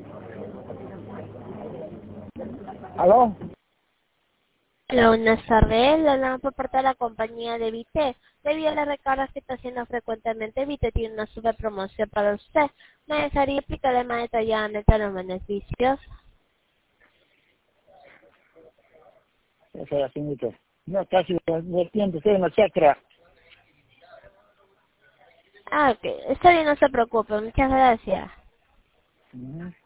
¿Aló? Hola, buenas tardes. Le hablamos por parte de la compañía de Vite. Debido a las recargas que está haciendo frecuentemente, Vite tiene una super promoción para usted. Me gustaría explicarle más detalladamente los beneficios. Esa es la señorita. No, casi no entiendo, estoy en la chacra. Ah, ok. Está bien, no se preocupe. Muchas gracias. Ujú.